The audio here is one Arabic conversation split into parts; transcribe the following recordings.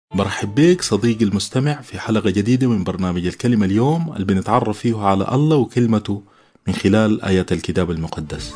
مرحب بك صديقي المستمع في حلقة جديدة من برنامج الكلمة اليوم اللي بنتعرف فيه على الله وكلمته من خلال آيات الكتاب المقدس.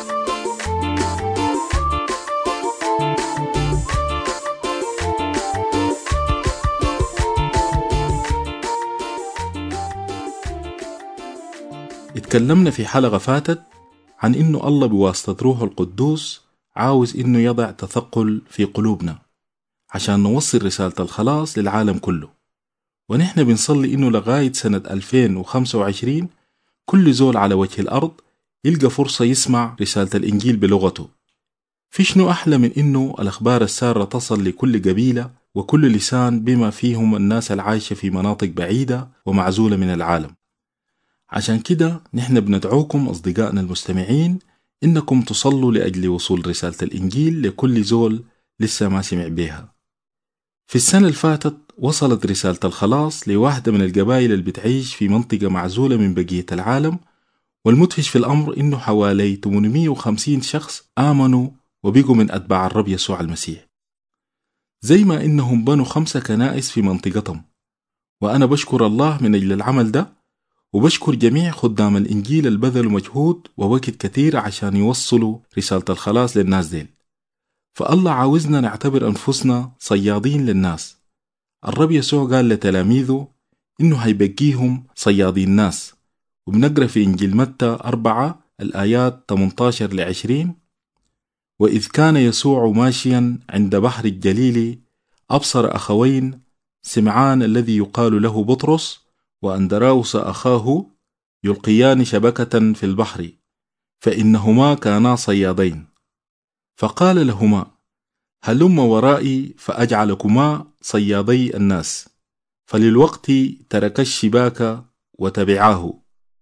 اتكلمنا في حلقة فاتت عن إنه الله بواسطة روحه القدوس عاوز إنه يضع تثقل في قلوبنا عشان نوصل رسالة الخلاص للعالم كله، ونحن بنصلي إنه لغاية سنة 2025 كل زول على وجه الأرض يلقى فرصة يسمع رسالة الإنجيل بلغته. في شنو أحلى من إنه الأخبار السارة تصل لكل قبيلة وكل لسان بما فيهم الناس العايشة في مناطق بعيدة ومعزولة من العالم. عشان كده نحن بندعوكم أصدقائنا المستمعين إنكم تصلوا لأجل وصول رسالة الإنجيل لكل زول لسه ما سمع بيها. في السنة اللي فاتت وصلت رسالة الخلاص لواحدة من القبائل اللي بتعيش في منطقة معزولة من بقية العالم، والمدهش في الأمر إنه حوالي 850 شخص آمنوا وبقوا من أتباع الرب يسوع المسيح، زي ما إنهم بنوا 5 كنائس في منطقتهم. وأنا بشكر الله من أجل العمل ده، وبشكر جميع خدام الإنجيل اللي بذلوا مجهود ووقت كتير عشان يوصلوا رسالة الخلاص للناس ديل. فالله عاوزنا نعتبر أنفسنا صيادين للناس. الرب يسوع قال لتلاميذه إنه هيبقيهم صيادين ناس، وبنقرأ في إنجيل متى 4 الآيات 18-20: وإذ كان يسوع ماشيا عند بحر الجليل أبصر أخوين، سمعان الذي يقال له بطرس وأندراوس أخاه يلقيان شبكة في البحر، فإنهما كانا صيادين. فقال لهما: هلم ورائي فأجعلكما صيادي الناس. فللوقت ترك الشباك وتبعاه.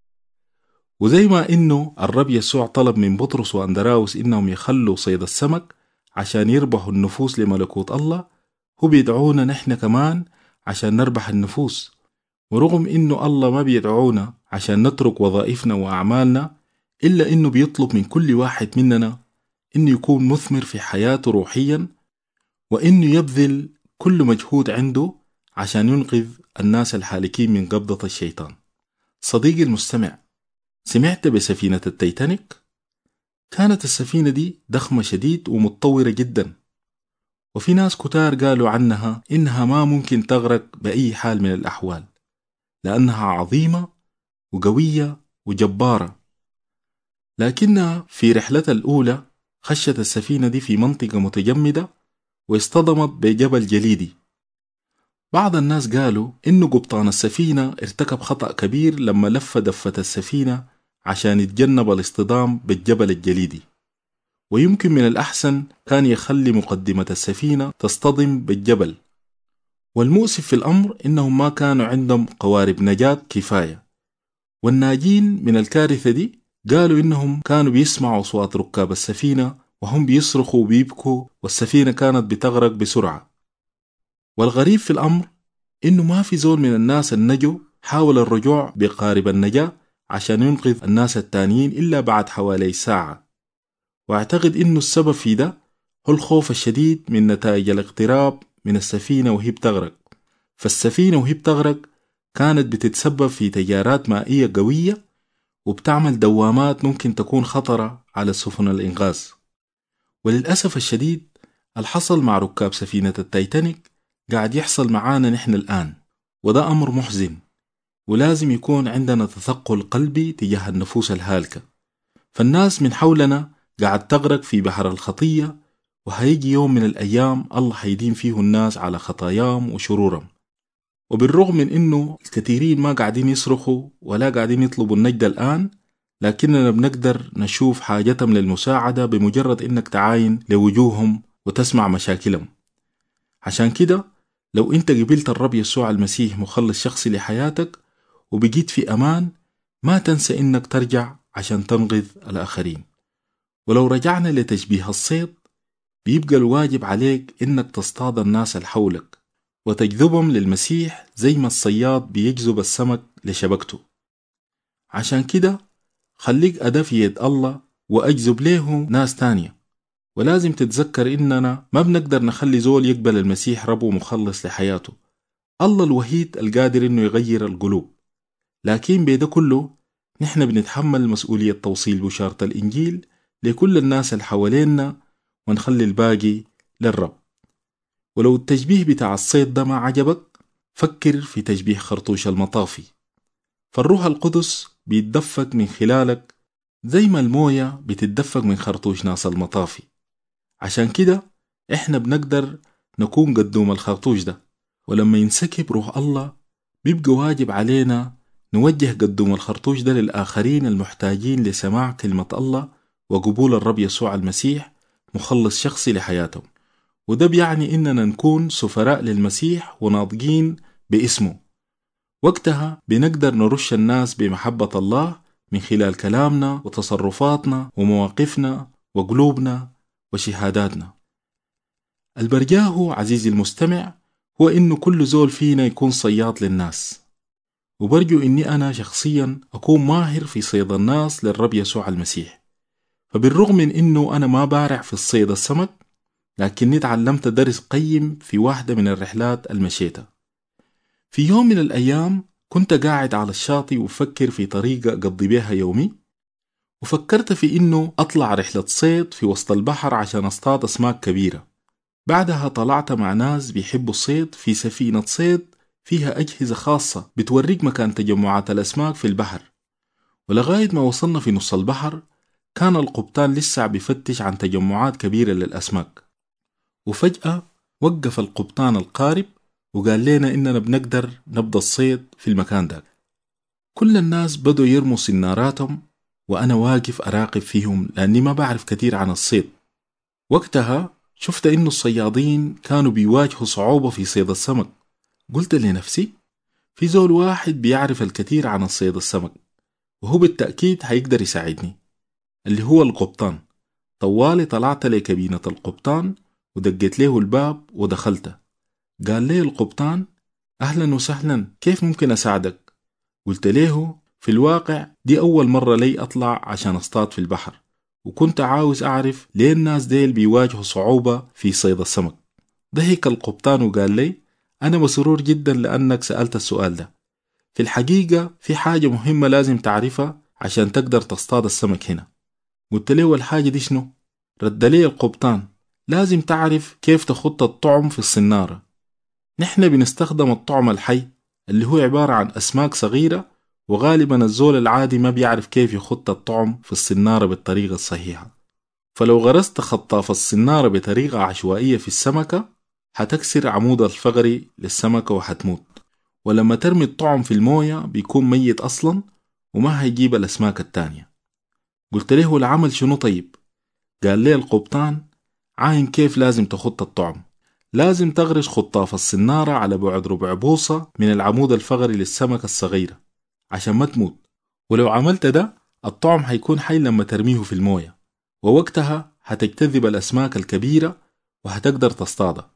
وزي ما إنه الرب يسوع طلب من بطرس وأندراوس إنهم يخلوا صيد السمك عشان يربحوا النفوس لملكوت الله، هو بيدعونا نحن كمان عشان نربح النفوس. ورغم إنه الله ما بيدعونا عشان نترك وظائفنا وأعمالنا، إلا إنه بيطلب من كل واحد مننا إنه يكون مثمر في حياته روحيا، وإنه يبذل كل مجهود عنده عشان ينقذ الناس الحالكين من قبضة الشيطان. صديقي المستمع، سمعت بسفينة التيتانيك؟ كانت السفينة دي ضخمة شديد ومتطورة جدا، وفي ناس كتار قالوا عنها إنها ما ممكن تغرق بأي حال من الأحوال، لأنها عظيمة وقوية وجبارة. لكنها في رحلتها الأولى خشت السفينة دي في منطقة متجمدة واصطدمت بجبل جليدي. بعض الناس قالوا إنه قبطان السفينة ارتكب خطأ كبير لما لف دفة السفينة عشان يتجنب الاصطدام بالجبل الجليدي، ويمكن من الأحسن كان يخلي مقدمة السفينة تصطدم بالجبل. والمؤسف في الأمر إنهم ما كانوا عندهم قوارب نجاة كفاية. والناجين من الكارثة دي قالوا إنهم كانوا بيسمعوا أصوات ركاب السفينة وهم بيصرخوا وبيبكوا، والسفينة كانت بتغرق بسرعة. والغريب في الأمر إنه ما في زول من الناس النجو حاول الرجوع بقارب النجاة عشان ينقذ الناس التانيين إلا بعد حوالي ساعة. واعتقد إنه السبب في ده هو الخوف الشديد من نتائج الاقتراب من السفينة وهي بتغرق. فالسفينة وهي بتغرق كانت بتتسبب في تيارات مائية قوية وبتعمل دوامات ممكن تكون خطرة على سفن الإنقاذ. وللأسف الشديد الحصل مع ركاب سفينة التايتانيك قاعد يحصل معانا نحن الآن، وده أمر محزن، ولازم يكون عندنا تثقل قلبي تجاه النفوس الهالكة. فالناس من حولنا قاعد تغرق في بحر الخطية، وهيجي يوم من الأيام الله حيدين فيه الناس على خطاياهم وشرورهم. وبالرغم من إنه الكثيرين ما قاعدين يصرخوا ولا قاعدين يطلبوا النجدة الآن، لكننا بنقدر نشوف حاجتهم للمساعدة بمجرد إنك تعاين لوجوههم وتسمع مشاكلهم. عشان كده لو أنت قبلت الرب يسوع المسيح مخلص شخصي لحياتك وبقيت في أمان، ما تنسى إنك ترجع عشان تنقذ الآخرين. ولو رجعنا لتشبيه الصيد، بيبقى الواجب عليك إنك تصطاد الناس الحولك وتجذبهم للمسيح زي ما الصياد بيجذب السمك لشبكته. عشان كده خليك أداة في يد الله وأجذب له ناس تانية، ولازم تتذكر إننا ما بنقدر نخلي زول يقبل المسيح رب ومخلص لحياته. الله الوحيد القادر إنه يغير القلوب، لكن بيده كله نحن بنتحمل مسؤولية توصيل بشارة الإنجيل لكل الناس اللي حوالينا، ونخلي الباقي للرب. ولو التشبيه بتاع الصيد ده ما عجبك، فكر في تشبيه خرطوش المطافي. فالروح القدس بيتدفق من خلالك زي ما الموية بتتدفق من خرطوش ناس المطافي. عشان كده احنا بنقدر نكون قدوم الخرطوش ده، ولما ينسكب روح الله بيبقى واجب علينا نوجه قدوم الخرطوش ده للآخرين المحتاجين لسماع كلمة الله وقبول الرب يسوع المسيح مخلص شخصي لحياتهم. وده بيعني إننا نكون سفراء للمسيح وناطقين باسمه. وقتها بنقدر نرش الناس بمحبة الله من خلال كلامنا وتصرفاتنا ومواقفنا وقلوبنا وشهاداتنا. البرجاهو عزيزي المستمع هو إنه كل زول فينا يكون صياد للناس، وبرجو إني أنا شخصيا أكون ماهر في صيد الناس للرب يسوع المسيح. فبالرغم من إنه أنا ما بارع في الصيد السمك، لكني تعلمت درس قيم في واحدة من الرحلات المشيتها. في يوم من الأيام كنت قاعد على الشاطئ وفكر في طريقة أقضي بها يومي، وفكرت في إنه أطلع رحلة صيد في وسط البحر عشان أصطاد أسماك كبيرة. بعدها طلعت مع ناس بيحبوا الصيد في سفينة صيد فيها أجهزة خاصة بتوريك مكان تجمعات الأسماك في البحر. ولغاية ما وصلنا في نص البحر كان القبطان لسه بيفتش عن تجمعات كبيرة للأسماك، وفجأة وقف القبطان القارب وقال لنا إننا بنقدر نبدأ الصيد في المكان ده. كل الناس بدوا يرموا سناراتهم، وأنا واقف أراقب فيهم لأني ما بعرف كتير عن الصيد. وقتها شفت إنه الصيادين كانوا بيواجهوا صعوبة في صيد السمك. قلت لنفسي في زول واحد بيعرف الكثير عن الصيد السمك، وهو بالتأكيد هيقدر يساعدني، اللي هو القبطان. طوالي طلعت لكابينة القبطان ودقيت له الباب ودخلت. قال لي القبطان: أهلا وسهلا، كيف ممكن أساعدك؟ قلت له في الواقع دي أول مرة لي أطلع عشان أصطاد في البحر، وكنت عاوز أعرف ليه الناس ديل بيواجهوا صعوبة في صيد السمك. ضحك القبطان وقال لي: أنا مسرور جدا لأنك سألت السؤال ده. في الحقيقة في حاجة مهمة لازم تعرفها عشان تقدر تصطاد السمك هنا. قلت له الحاجة دي شنو؟ رد لي القبطان: لازم تعرف كيف تخط الطعم في الصنارة. نحن بنستخدم الطعم الحي اللي هو عبارة عن أسماك صغيرة، وغالبا الزول العادي ما بيعرف كيف يخط الطعم في الصنارة بالطريقة الصحيحة. فلو غرست خطاف الصنارة بطريقة عشوائية في السمكة هتكسر عمود الفقري للسمكة وحتموت، ولما ترمي الطعم في الموية بيكون ميت أصلا وما هيجيب الأسماك التانية. قلت له العمل شنو طيب؟ قال لي القبطان: عاين كيف لازم تخط الطعم. لازم تغرش خطاف الصنارة على بعد ربع بوصة من العمود الفقري للسمكة الصغيرة عشان ما تموت، ولو عملت ده الطعم هيكون حي لما ترميه في الموية، ووقتها هتجتذب الأسماك الكبيرة وهتقدر تصطادها.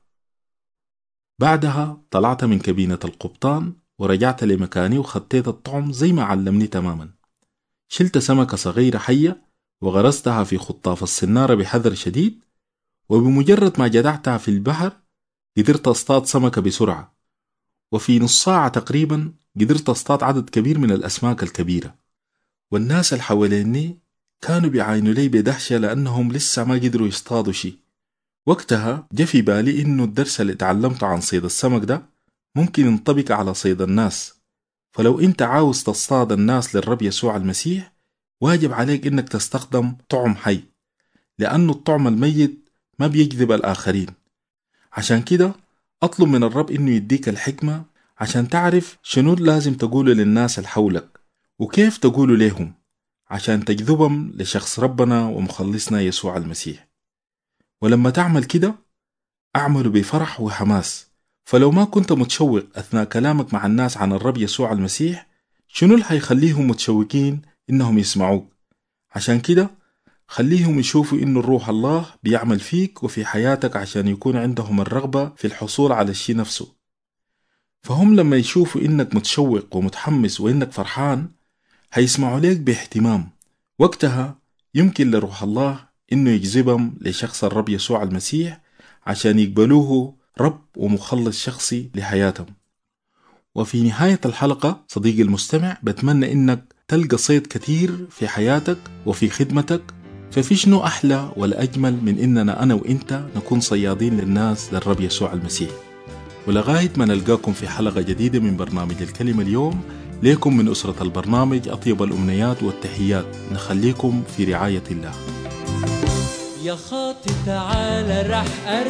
بعدها طلعت من كابينة القبطان ورجعت لمكاني وخطيت الطعم زي ما علمني تماما. شلت سمكة صغيرة حية وغرستها في خطاف الصنارة بحذر شديد، وبمجرد ما جدعتها في البحر قدرت أصطاد سمكة بسرعة، وفي نص ساعة تقريبا قدرت أصطاد عدد كبير من الأسماك الكبيرة. والناس اللي حواليني كانوا بيعاينوا لي بدهشة لأنهم لسه ما قدروا يصطادوا شي. وقتها جا في بالي إنه الدرس اللي تعلمته عن صيد السمك ده ممكن ينطبق على صيد الناس. فلو أنت عاوز تصطاد الناس للرب يسوع المسيح واجب عليك إنك تستخدم طعم حي، لأنه الطعم الميت ما بيجذب الآخرين. عشان كده أطلب من الرب إنه يديك الحكمة عشان تعرف شنو لازم تقوله للناس اللي حولك وكيف تقوله لهم عشان تجذبهم لشخص ربنا ومخلصنا يسوع المسيح. ولما تعمل كده أعمل بفرح وحماس. فلو ما كنت متشوق أثناء كلامك مع الناس عن الرب يسوع المسيح، شنو اللي هيخليهم متشوقين إنهم يسمعوك؟ عشان كده خليهم يشوفوا إنه الروح الله بيعمل فيك وفي حياتك عشان يكون عندهم الرغبة في الحصول على الشيء نفسه. فهم لما يشوفوا إنك متشوق ومتحمس وإنك فرحان هيسمعوا ليك باهتمام. وقتها يمكن لروح الله إنه يجذبهم لشخص الرب يسوع المسيح عشان يقبلوه رب ومخلص شخصي لحياتهم. وفي نهاية الحلقة صديقي المستمع، بتمنى إنك تلقى صيد كتير في حياتك وفي خدمتك، ففي شنو أحلى ولا أجمل من إننا أنا وإنت نكون صيادين للناس للرب يسوع المسيح. ولغاية ما نلقاكم في حلقة جديدة من برنامج الكلمة اليوم، ليكم من أسرة البرنامج أطيب الأمنيات والتحيات. نخليكم في رعاية الله. يا خاطي تعالى رح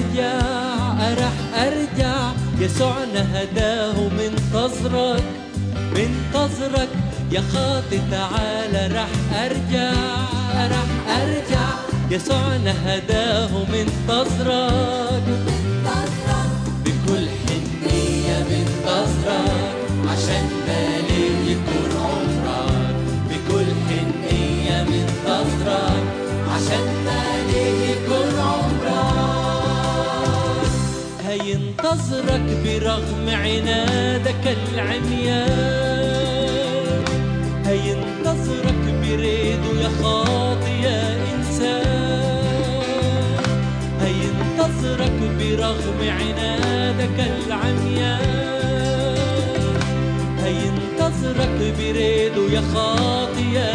أرجع يسوعنا هداه منتظرك يا خاطي تعالى رح أرجع يسوعنا هداه منتظرك بكل حنية منتظرك عشان بالي يكون عمرك بكل حنية منتظرك عشان بالي يكون عمرك هينتظرك برغم عنادك العميان هينتظرك بريده يا خاطي يا إنسان هينتظرك برغم عنادك العميان هينتظرك بريده يا خاطي يا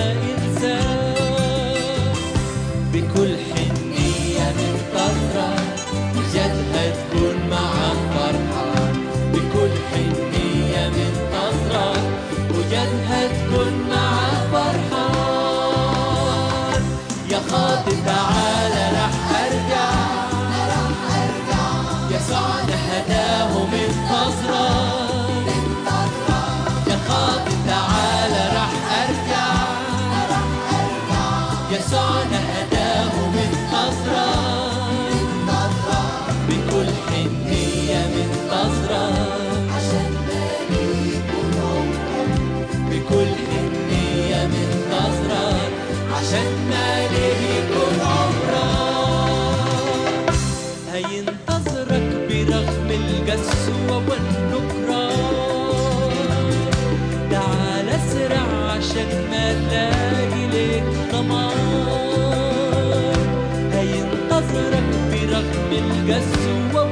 إنسان بكل حنية منتظرك جد هتكون معك فرحان بكل حنية منتظرك وجد هتكون معك فرحان يا خاطي تعالى رح أرجع يسوعنا هداه منتظرك يا خاطي تعالى رح أرجع يسوعنا هداه منتظرك بكل حنية منتظرك عشان بالي يكون عمرك بكل حنية منتظرك عشان بالي يكون عمرك هينتظرك برغم القسوة والنكران تعال اسرع عشان ما تلاقي لك ضمان هينتظرك برغم القسوة